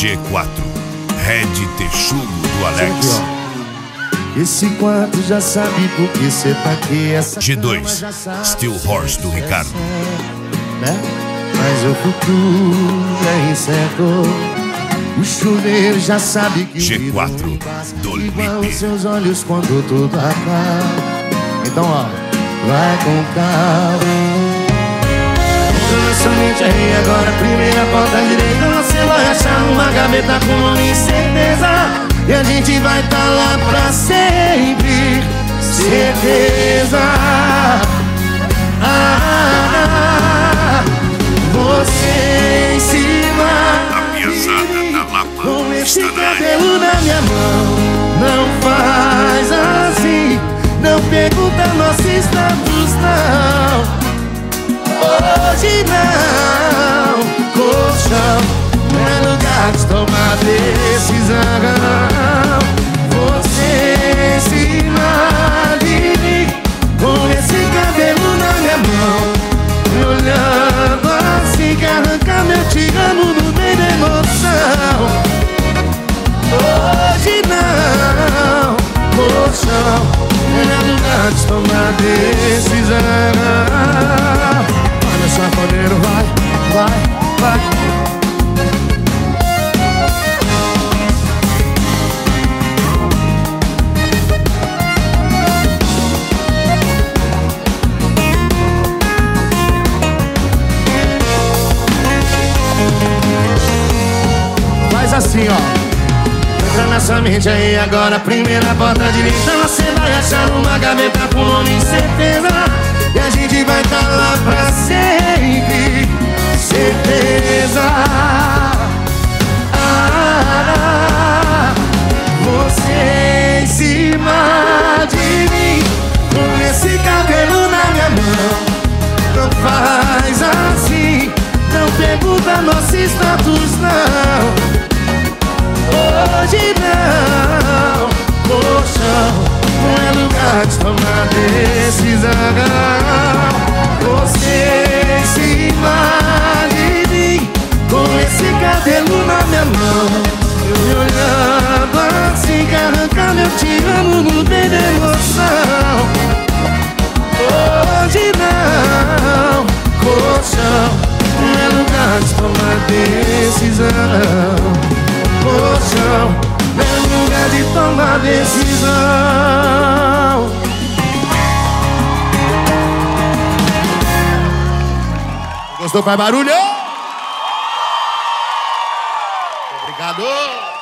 G4, Red Texugo do Alex. Esse quarto já sabe por que cê tá aqui. Essa G2, Steel Horse do Ricardo, né? Mas o futuro é incerto. O chuveiro já sabe que G4 do Lipe. os seus olhos quando tudo acaba. Então ó, vai com calma. Nossa mente aí agora, primeira porta direita. Você vai achar uma gaveta com nome e certeza. E a gente vai tá lá pra sempre. Certeza. Você em cima. A piazada da Lapa Com esse está na área. cabelo na minha mão. Não faz assim. Não pergunta nosso status, não. Hoje não. Colchão não é lugar de tomar decisão. Você em cima de mim. Com esse cabelo na minha mão. Me olhando assim que arranca meu te amo no meio da emoção. Hoje não. Colchão não é lugar de tomar decisão. Olha só, podeiro, vai, vai, vai. Faz assim, ó. Entra nessa mente aí agora, primeira porta direita. Você vai achar uma gaveta com nome e certeza. E a gente vai tá lá pra sempre. Certeza. Você em cima de mim. Com esse cabelo na minha mão. Não faz assim. Não pergunta nosso status, não. Hoje não. Colchão não é lugar de tomar decisão. Você em cima de mim. Com esse cabelo na minha mão. Eu me olhando assim que arranca meu te amo no meio da emoção. Hoje não. Colchão não é lugar de tomar decisão. Colchão não é lugar de tomar decisão. Gostou? Faz barulho? Obrigado.